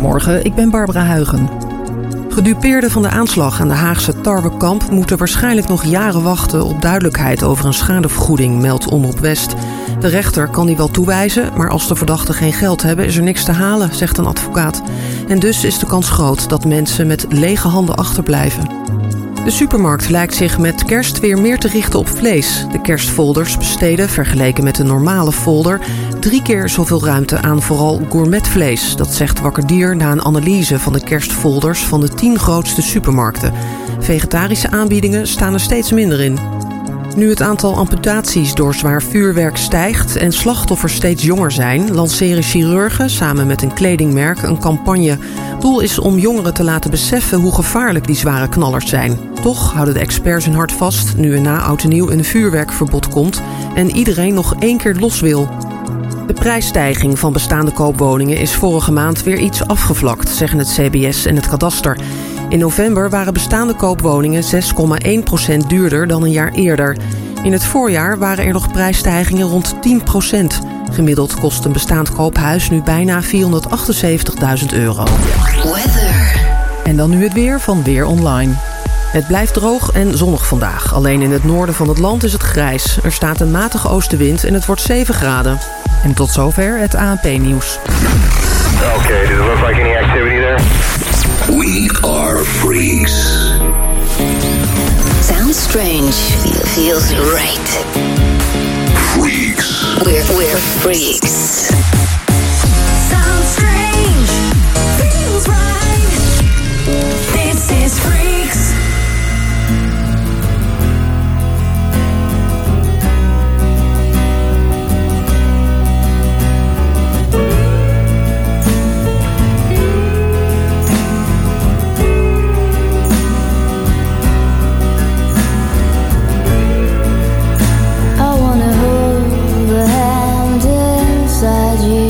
Goedemorgen, ik ben Barbara Huigen. Gedupeerden van de aanslag aan de Haagse tarwekamp moeten waarschijnlijk nog jaren wachten op duidelijkheid over een schadevergoeding, meldt Omroep West. De rechter kan die wel toewijzen, maar als de verdachten geen geld hebben is er niks te halen, zegt een advocaat. En dus is de kans groot dat mensen met lege handen achterblijven. De supermarkt lijkt zich met kerst weer meer te richten op vlees. De kerstfolders besteden, vergeleken met een normale folder, 3 keer zoveel ruimte aan vooral gourmetvlees. Dat zegt Wakker Dier na een analyse van de kerstfolders van de 10 grootste supermarkten. Vegetarische aanbiedingen staan er steeds minder in. Nu het aantal amputaties door zwaar vuurwerk stijgt en slachtoffers steeds jonger zijn, lanceren chirurgen samen met een kledingmerk een campagne. Doel is om jongeren te laten beseffen hoe gevaarlijk die zware knallers zijn. Toch houden de experts hun hart vast nu er na oud en nieuw een vuurwerkverbod komt en iedereen nog 1 keer los wil. De prijsstijging van bestaande koopwoningen is vorige maand weer iets afgevlakt, zeggen het CBS en het kadaster. In november waren bestaande koopwoningen 6,1% duurder dan een jaar eerder. In het voorjaar waren er nog prijsstijgingen rond 10%. Gemiddeld kost een bestaand koophuis nu bijna €478.000. Weather. En dan nu het weer van Weer Online. Het blijft droog en zonnig vandaag. Alleen in het noorden van het land is het grijs. Er staat een matige oostenwind en het wordt 7 graden. En tot zover het ANP-nieuws. Okay, does it look like any activity there? We are freaks. Sounds strange. Feels right. Freaks. We're freaks. Sounds strange. Feels right. This is Freaks. I wanna hold the hand inside you.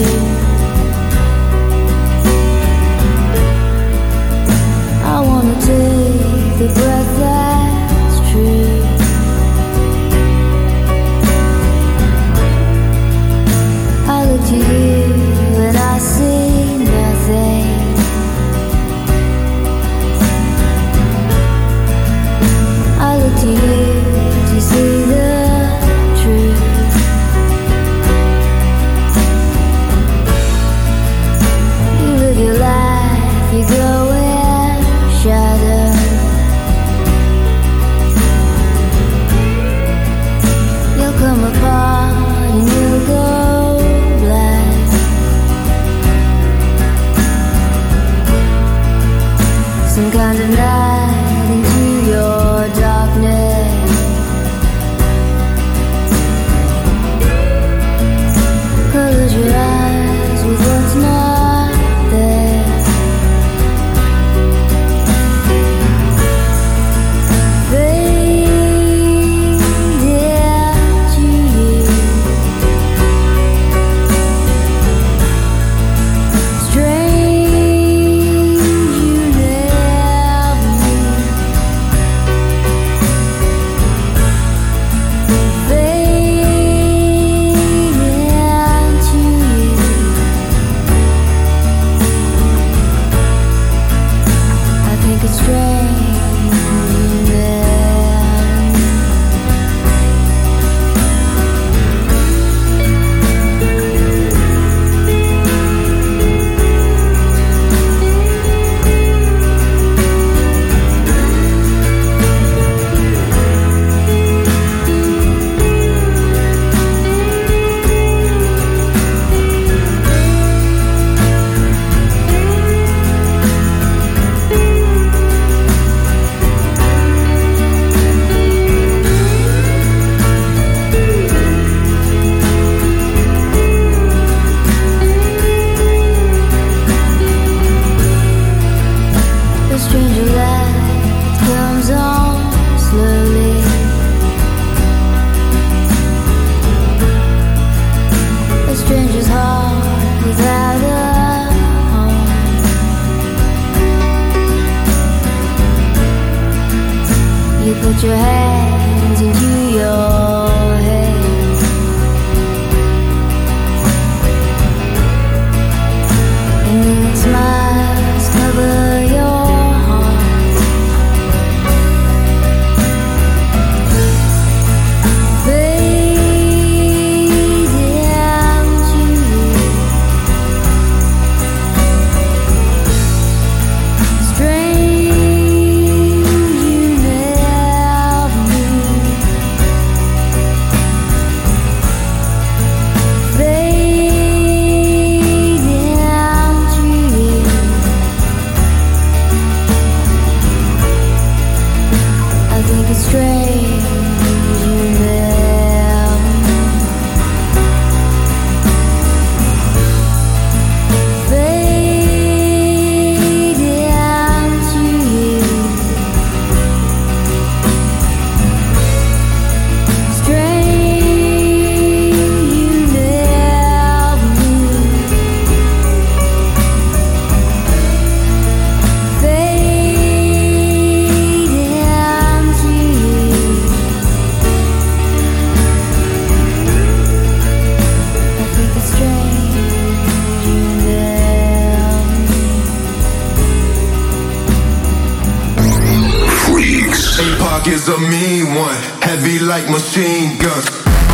pockets a mean one, heavy like machine guns.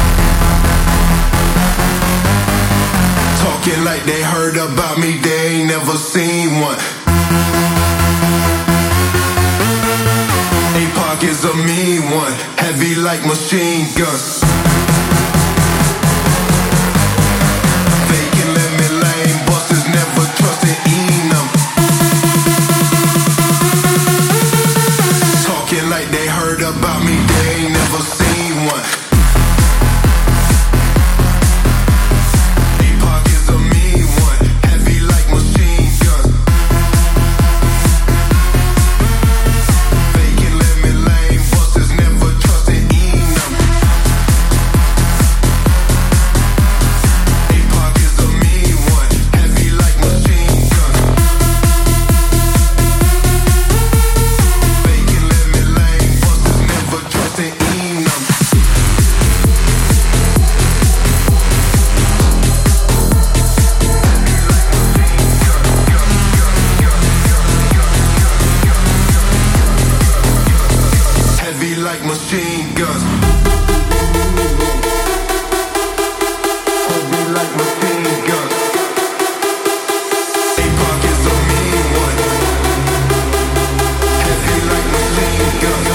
Talking like they heard about me, they ain't never seen one. Eight pockets a mean one, heavy like machine guns. Faking lemon lane, bosses never trusted Enum. Talking like they heard about me, they ain't never seen one. Eight pockets a mean one, heavy like machine guns. Faking lemon lane, bosses never trusted Enum. Eight pockets a mean one, heavy like machine guns. Faking lemon lane, bosses never trusted Enum. Heavy like machine guns. Heavy like machine guns. Eight pockets a mean one. Heavy like machine guns.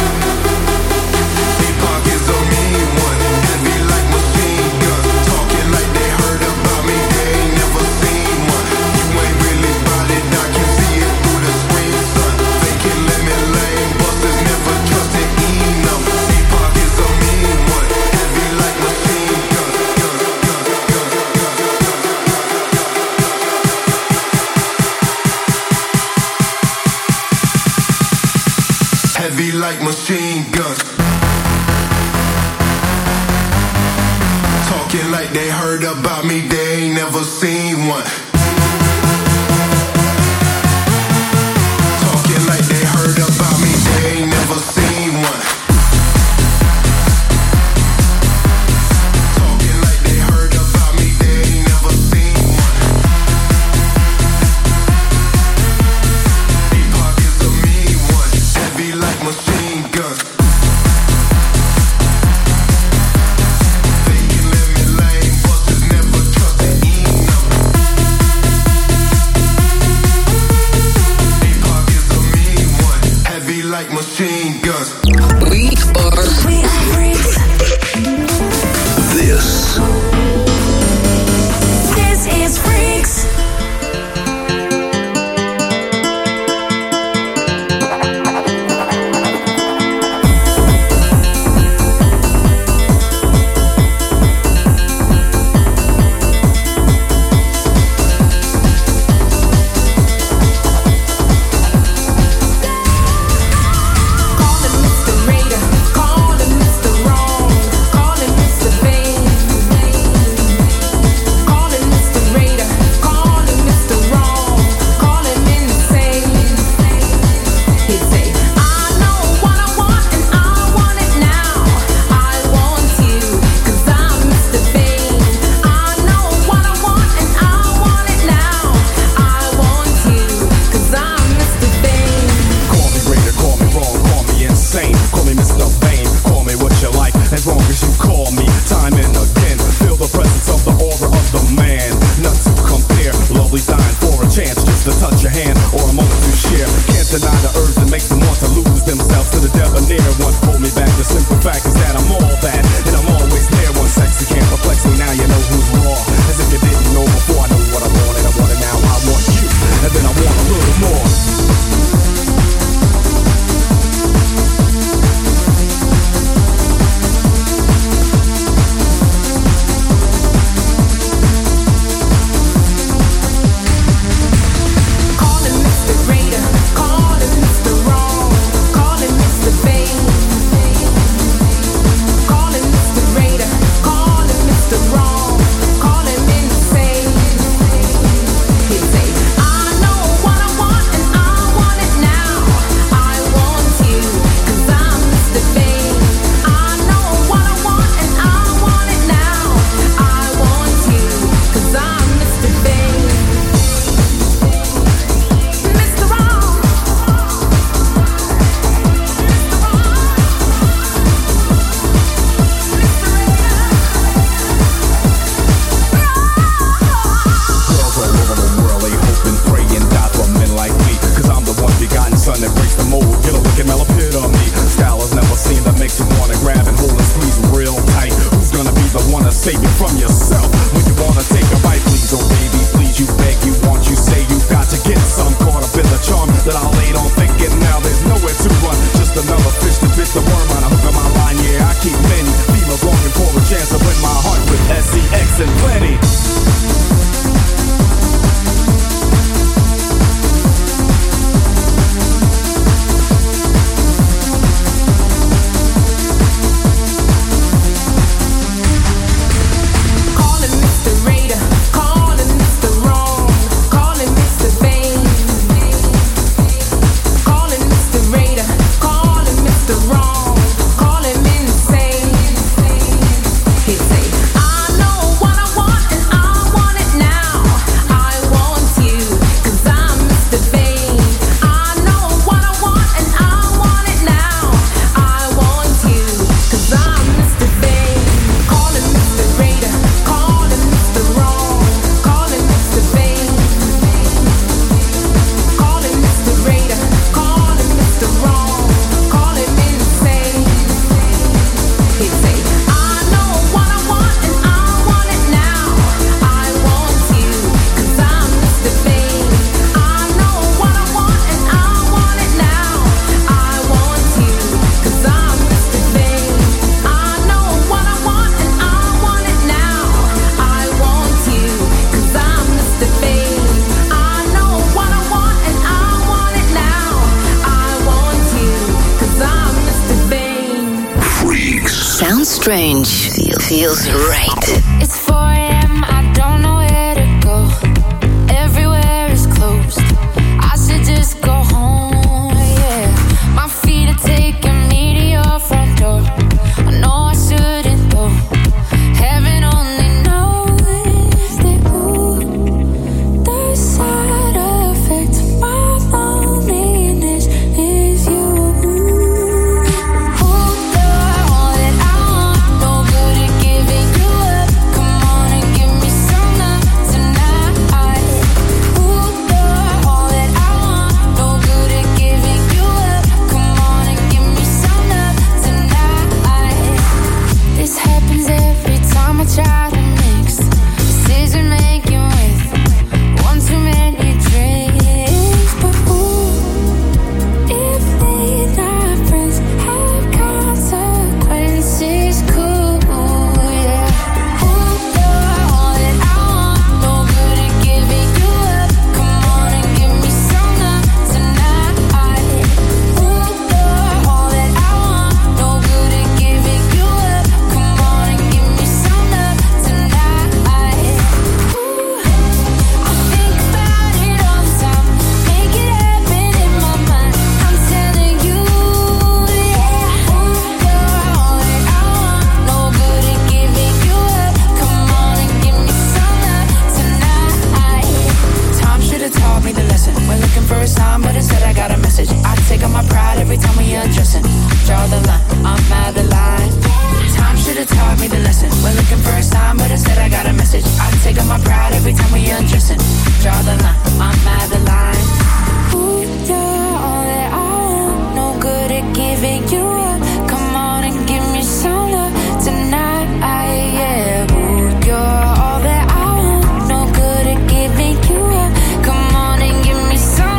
Eight pockets a mean one. Heavy like machine guns. Talking like they heard about me, they ain't never seen one. You ain't really bout it, I can see it through the screen, son. Faking lemon lane, busters never trusted Enum. Eight pockets a mean one. Heavy like machine guns. Heavy like machine guns. Talking like they heard about me, they ain't never seen one. Talking like they heard about me, they ain't never seen one. Talking like they heard about me, they ain't never seen one. Eight pockets a mean one, heavy like machine guns. Faking lemon lane, busters never trusted Enum. save you from yourself. When you wanna take a bite, please, oh baby, please, you beg, you want, you say you got to get some. Caught up in the charm that I laid on thinking now there's nowhere to run. Just another fish that bit the worm on a hook of my line. Yeah, I keep many females longing for a chance to win my heart with SEX and plenty. Strange. Feels right. It's 4 a.m. I don't know where to go. Everywhere is closed. I should just go home. Yeah, my feet are taking me to your front door. I know I shouldn't go. Heaven only knows that the side effect of my loneliness is you. Try to mix decision making with one too many drinks. But if they not friends have consequences, cool, yeah. You're all that I want, no good at giving you up. Come on and give me some love tonight. You're all that I want, no good at giving you up. Come on and give me some. First time, but instead I got a message. I take on my pride every time we undressing. Draw the line, I'm out of line. Time should have taught me the lesson. We're looking for a sign, but instead I got a message. I take on my pride every time we undressing. Draw the line, I'm out of line. Ooh, you're all that I want. No good at giving you up. Come on and give me some love tonight. Yeah, ooh, you're all that I want. No good at giving you up. Come on and give me some.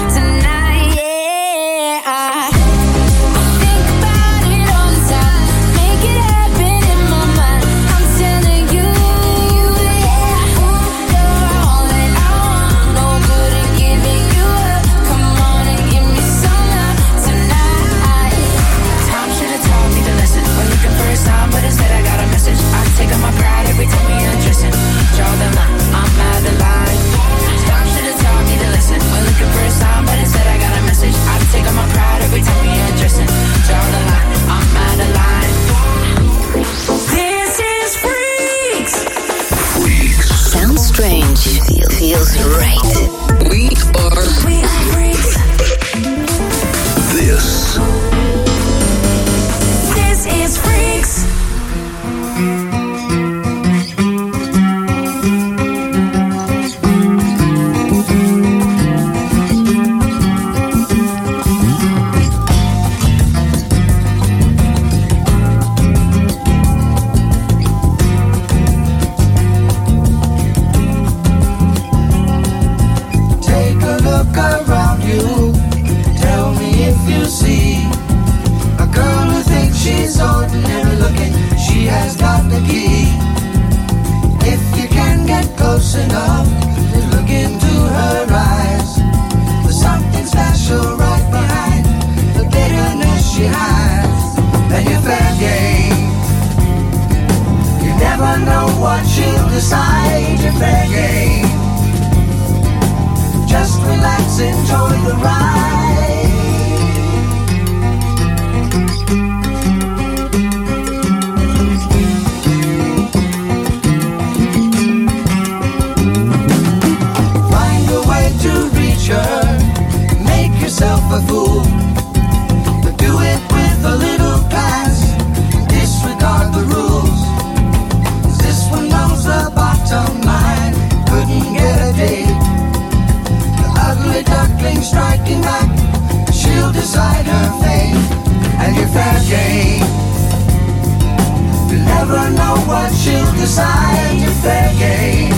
Every time we undressing, draw the line, I'm out of line. Stop should have taught me to listen. We're looking for a sign, but instead I got a message. I take on my pride every time we undressing. Draw the line, I'm out of line. This is Freaks. Freaks. Sounds strange. Feels right. We are Freaks. This is Freaks. decide your fair game. Just relax, enjoy the ride. Find a way to reach her, make yourself a fool, but do it with a little class, disregard the rules. This one knows the bottom line, couldn't get a date. The ugly duckling striking back, she'll decide her fate. And your fair game, you never know what she'll decide. Your fair game,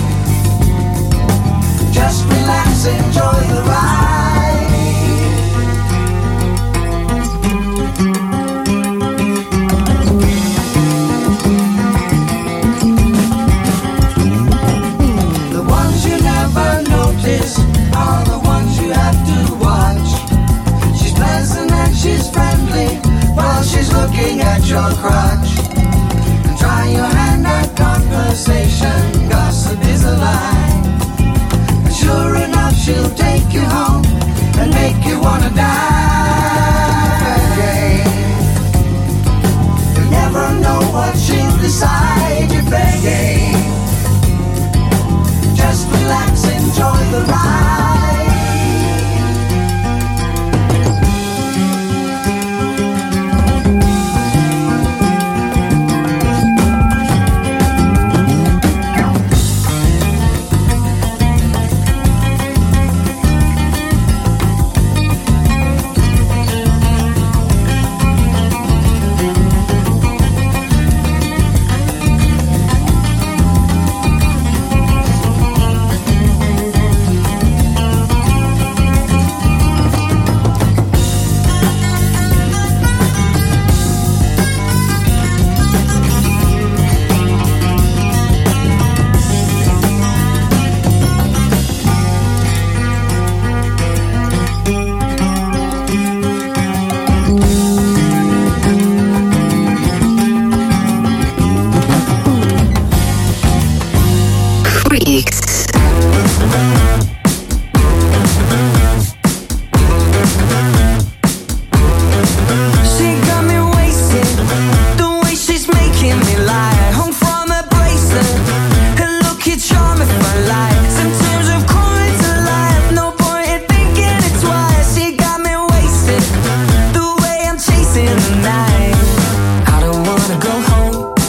just relax, enjoy the ride. The ones you never notice are the ones you have to watch. She's pleasant and she's friendly while she's looking at your crotch. And try your hand at conversation, gossip is a lie. And sure enough she'll take you home and make you wanna die. You never know what she'll decide. You're fair game, just relax, enjoy the ride.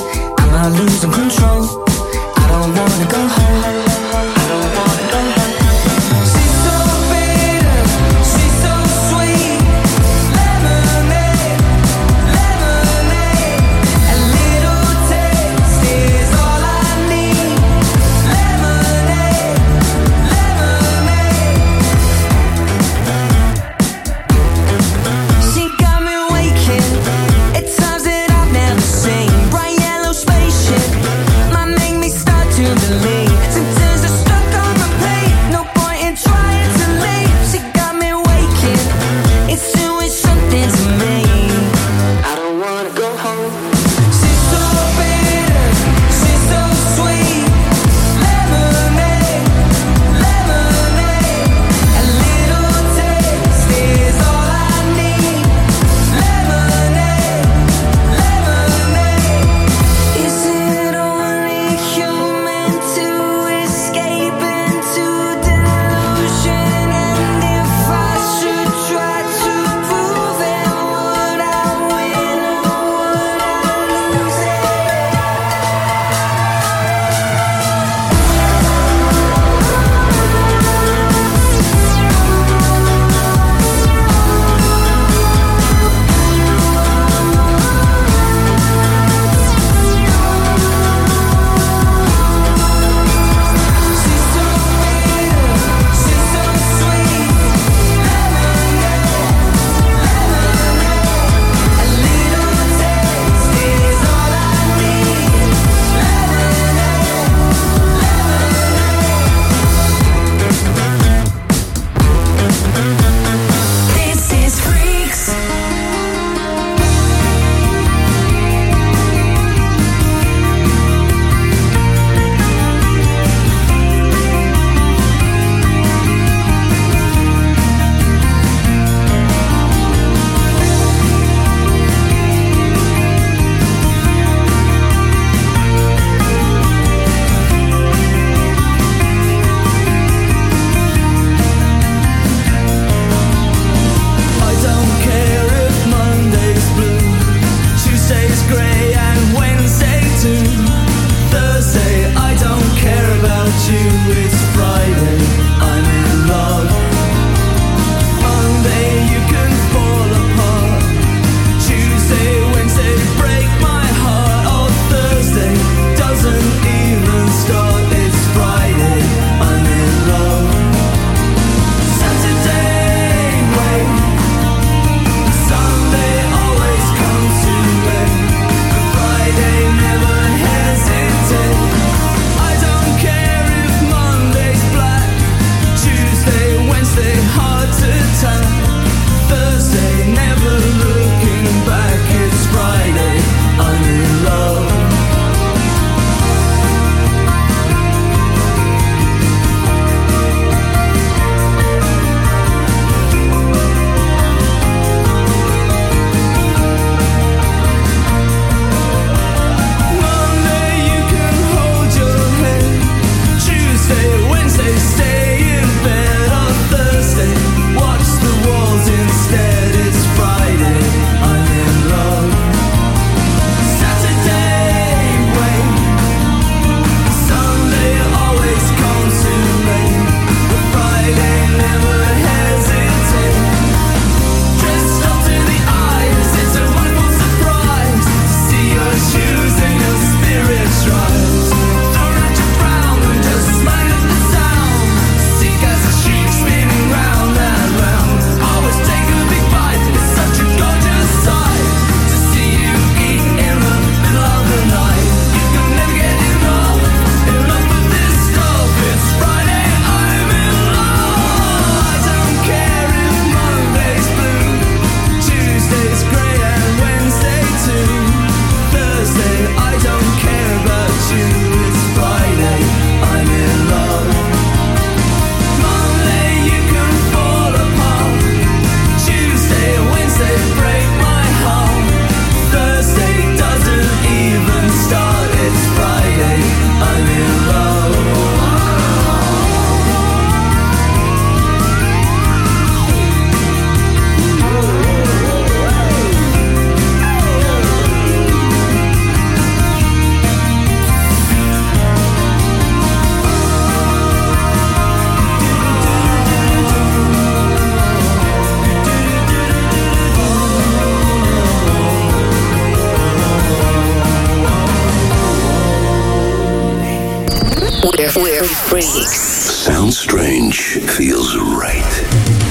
Losing control. I don't wanna go home. I don't wanna go home. We're freaks. Sounds strange, feels right.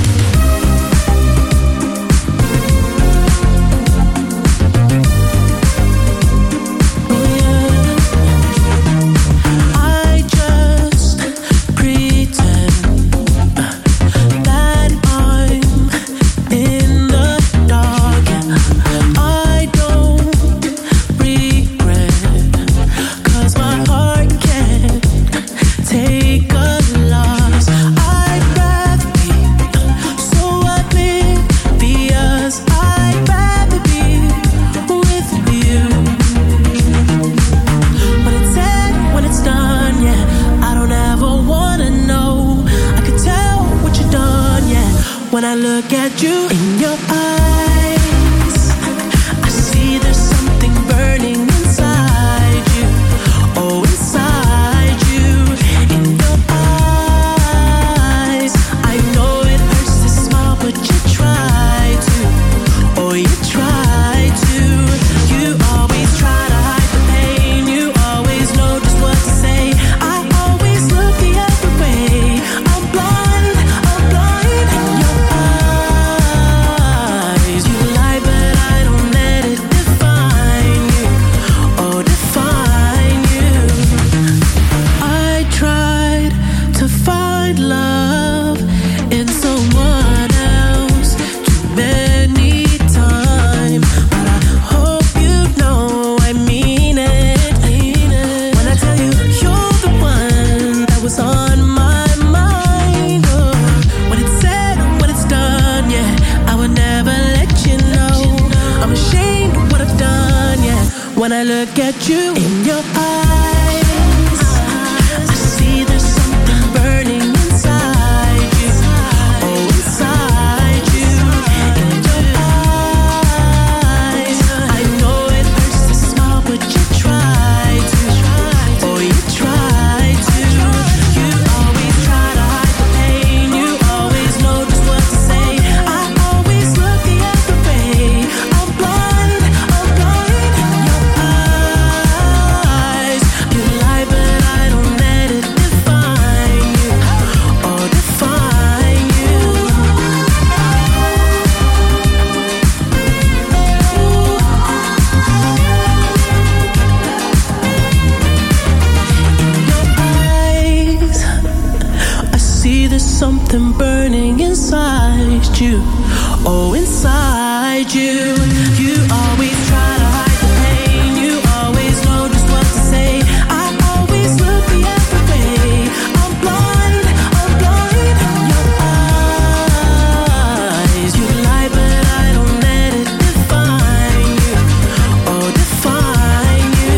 When I look at you in your eyes, I see there's something burning inside you. Oh, inside you, in your eyes. I know it hurts to smile, but you try to. Oh, you try to. You always try to hide the pain. You always know just what to say. I always look the other way. I'm blind, I'm blind. And your eyes, you lie, but I don't let it define you. Oh, define you. I tried to find love in someone else too many times, but I hope you know I mean it. When I tell you you're the one that was on my mind. Oh, when it's said, when it's done, yeah, I would never let you know. I'm ashamed of what I've done, yeah. When I look at you in your eyes, I see there's something burning inside you. Oh, inside you, in your eyes. I know it hurts to smile, but you try to. Oh, you try to. You always try to hide the pain. You always know just what to say. I always look the other way. I'm blind, I'm blind. In your eyes, you lie, but I don't let it define you. Oh, define you. In your eyes, I see there's something burning inside you. Oh, inside you. You always try to hide the pain. You always know just what to say. I always look the other way. I'm blind, I'm blind. In your eyes, you lie, but I don't let it define you. Oh, define you.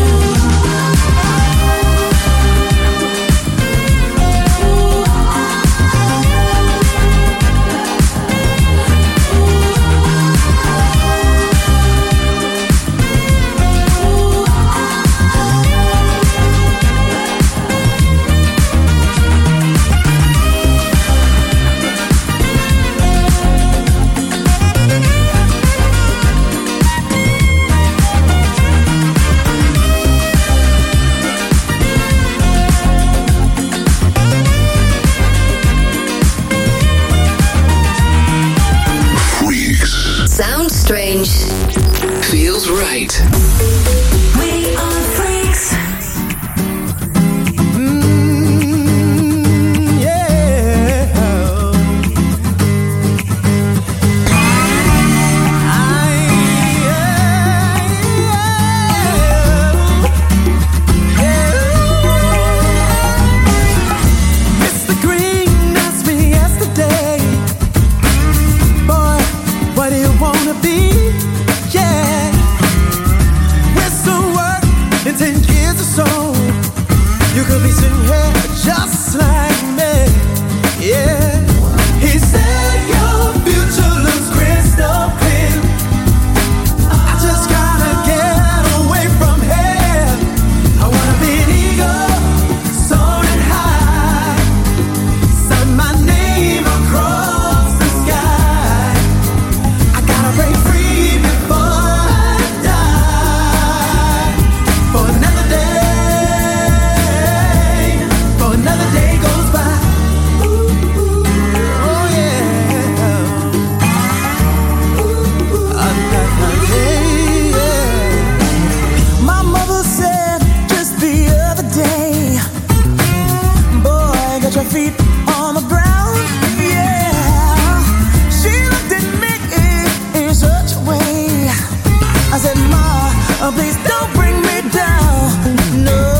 your feet on the ground. Yeah, she looked at me in such a way. I said, Ma, please don't bring me down. No.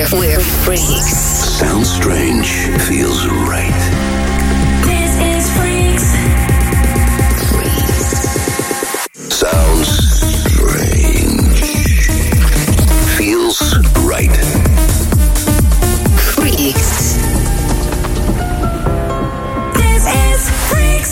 We're freaks. Sounds strange, feels right. This is Freaks. Sounds strange, feels right. Freaks. This is Freaks.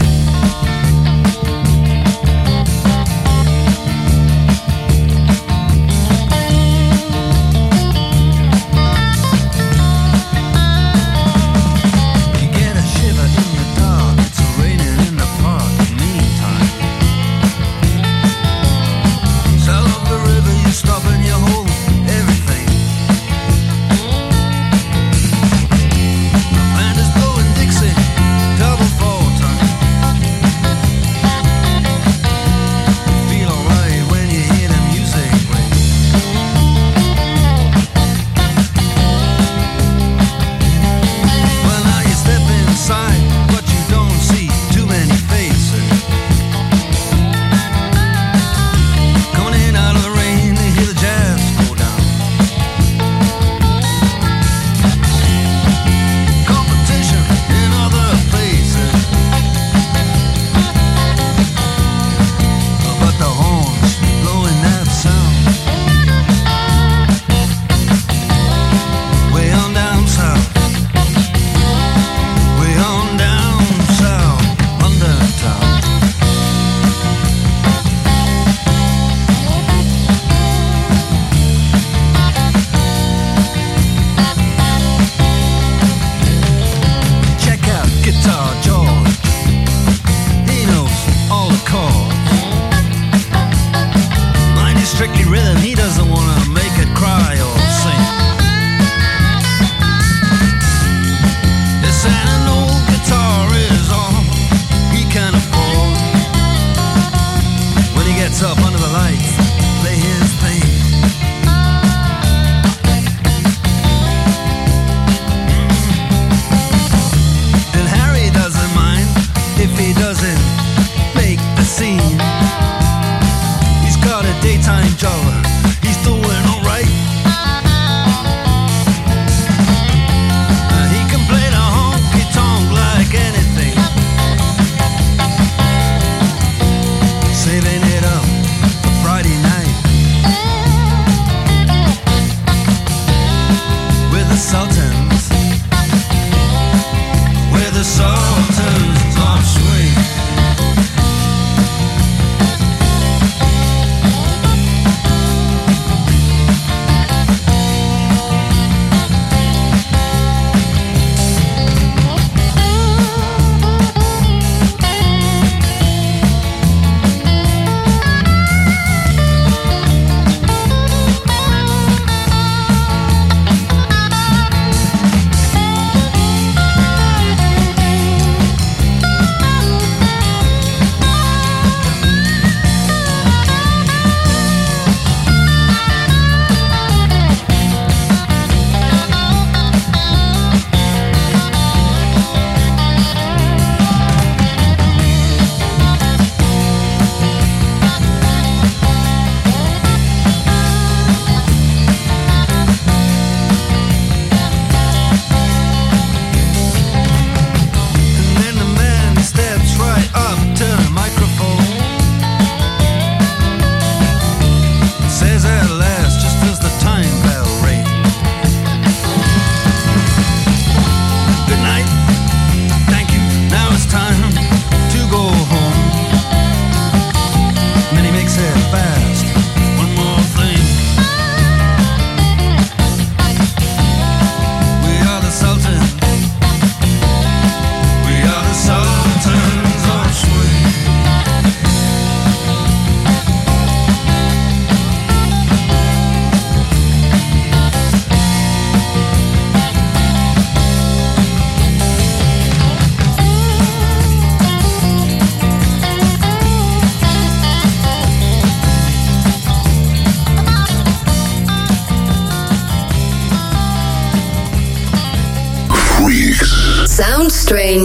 Sounds strange.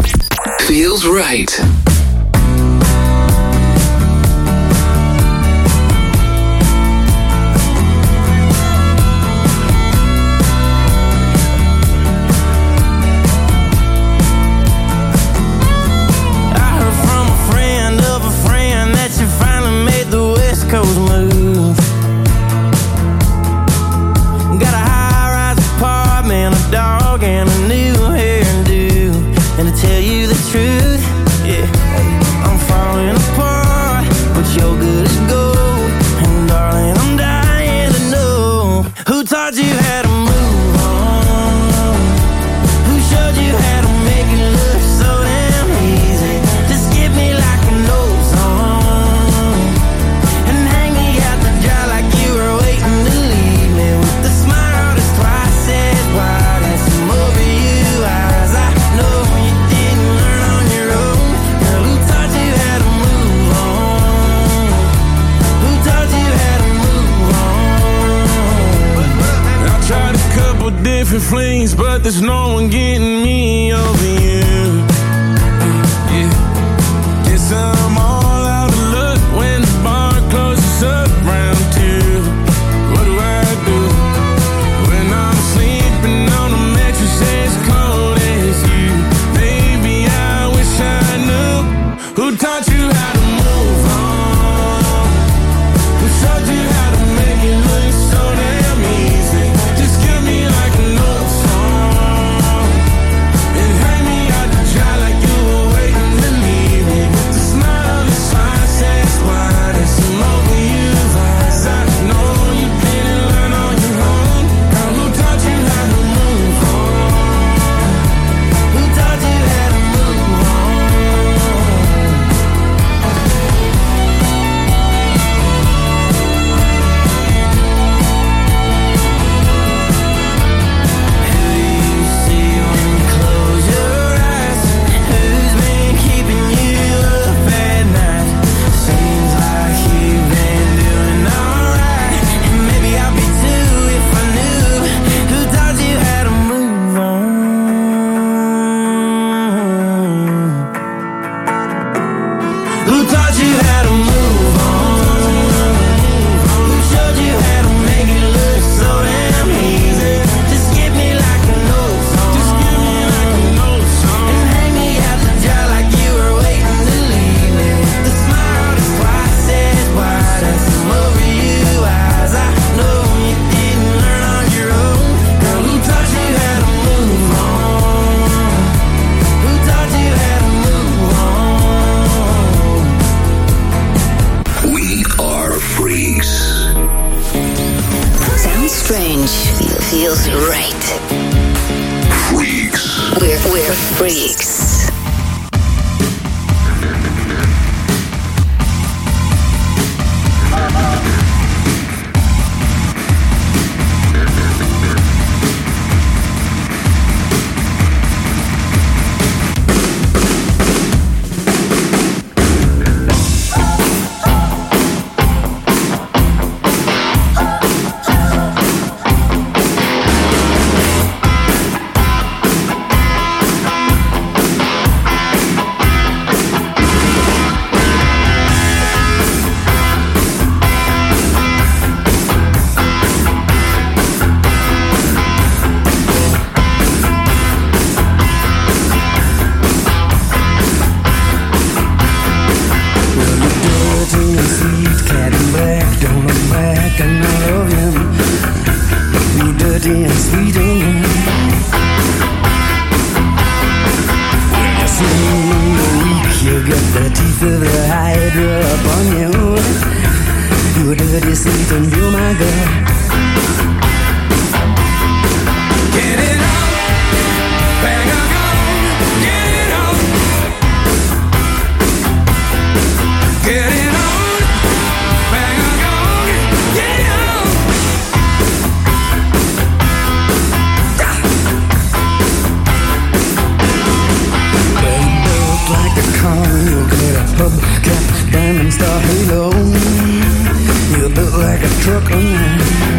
Feels right. different flames, but there's no one getting me over you. Yeah. Guess I'm all out of luck when the bar closes up round 2. What do I do when I'm sleeping on a mattress as cold as you? Baby, I wish I knew who taught you how to move on, who showed you how to make it look so damn easy. Just give me like an old song and hang me out to dry like you were waiting to leave me. The smile is twice as wide as some over you eyes. I know you didn't learn on your own. Girl, who taught you how to move on? Who taught you how to move on? Feels right. Freaks. We're freaks. Diamond star halo. You built like a truck on that.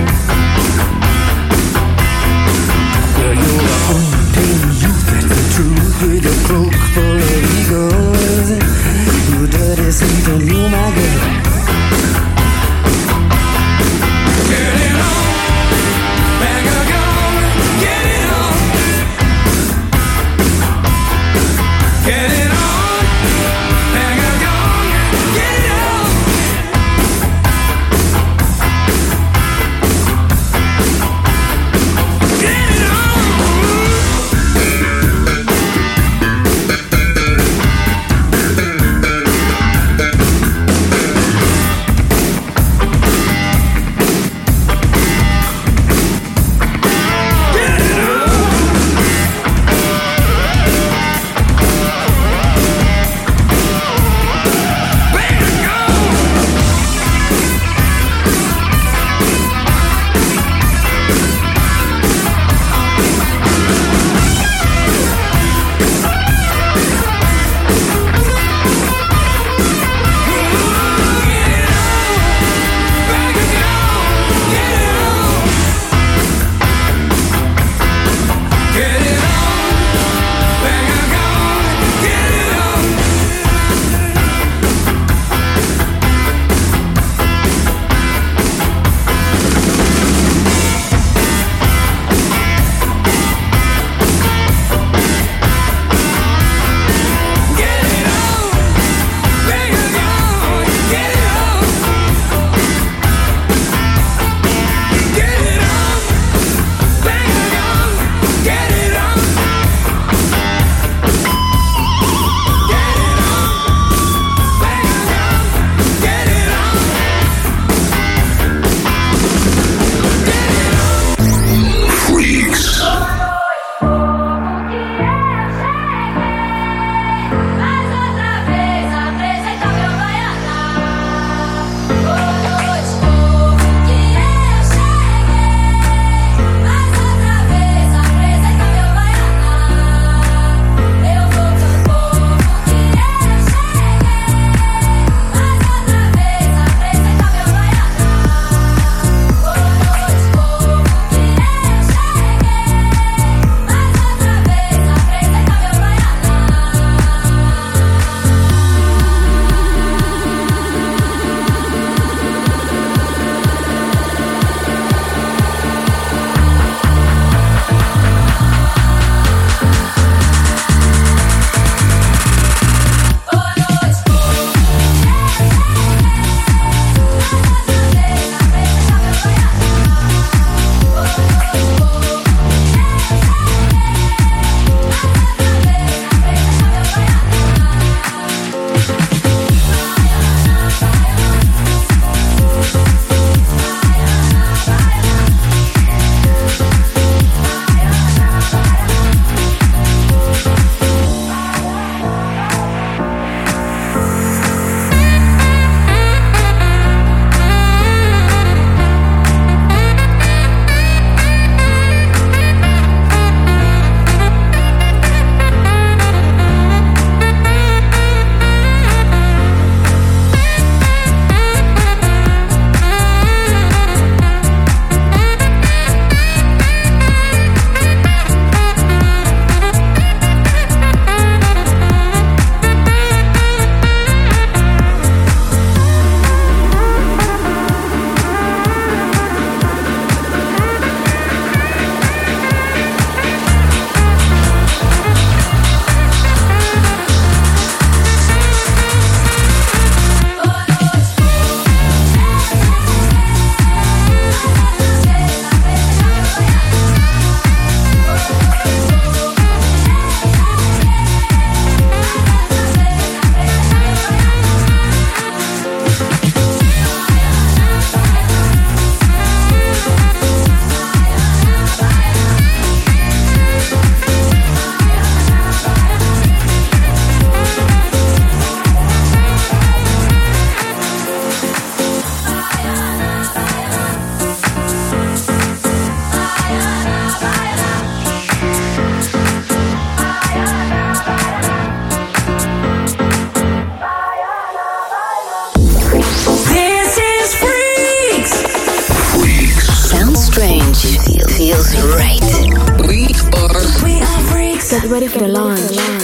strange. Feels right. We are freaks. Get ready for the launch.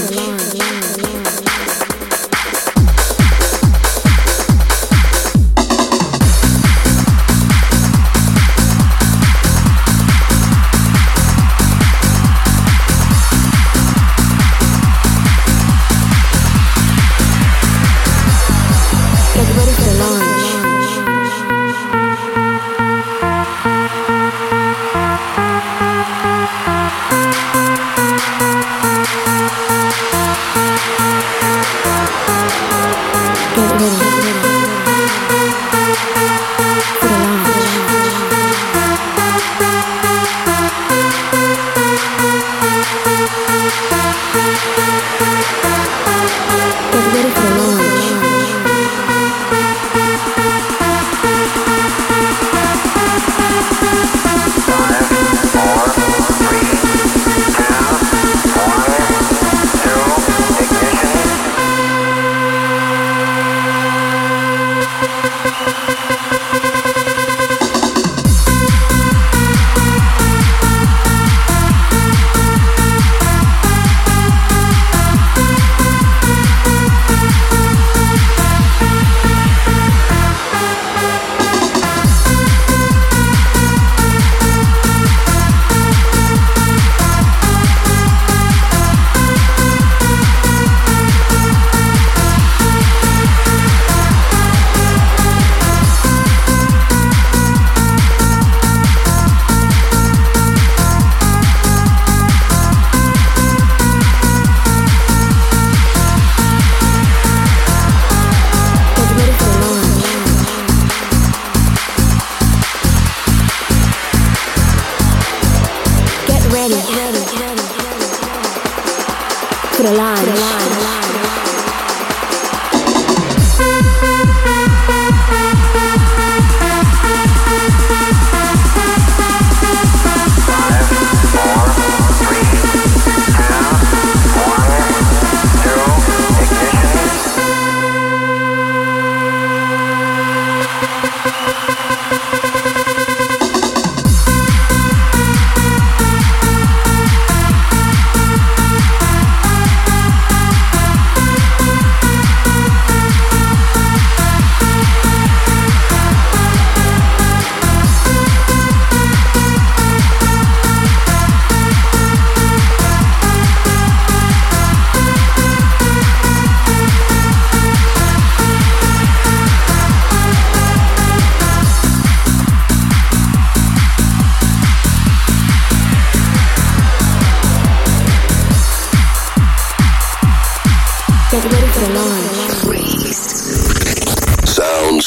Sounds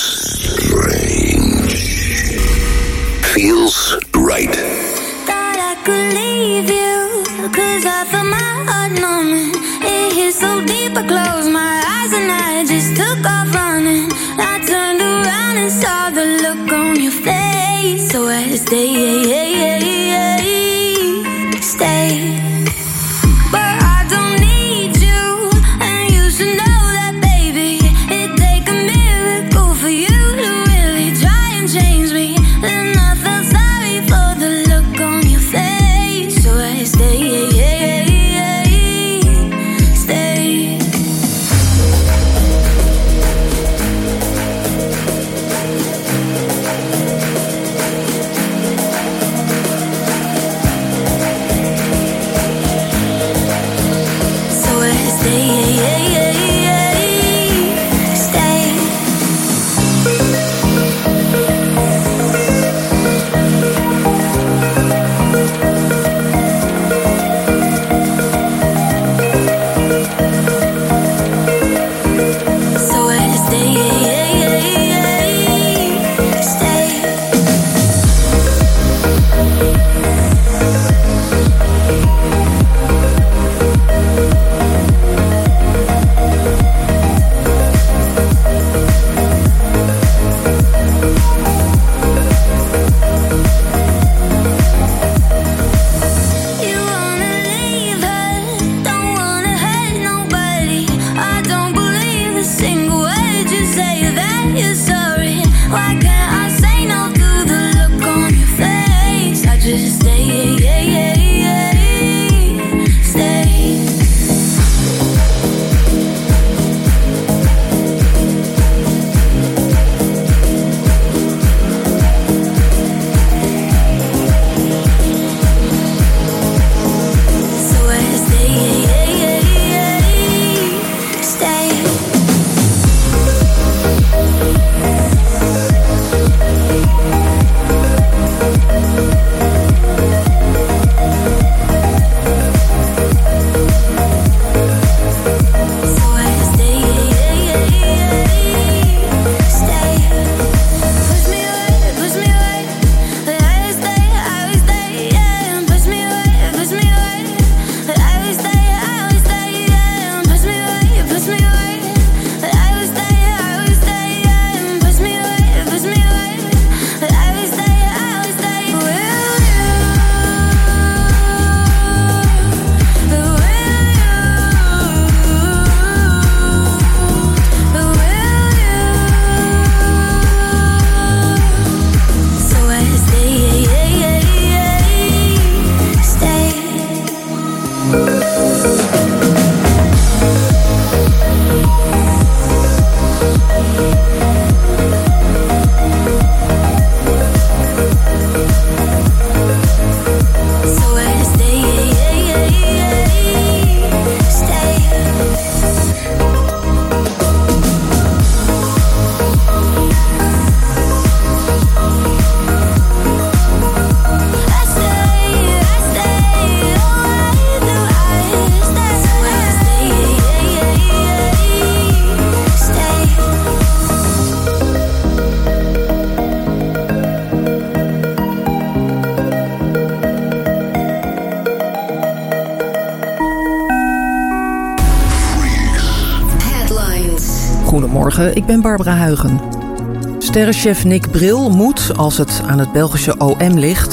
strange. Feels right. Thought I could leave you, 'cause I felt my heart numbing. It hit so deep, I closed my eyes and I just took off running. I turned around and saw the look on your face. So I stay. Goedemorgen, ik ben Barbara Huigen. Sterrenchef Nick Bril moet, als het aan het Belgische OM ligt,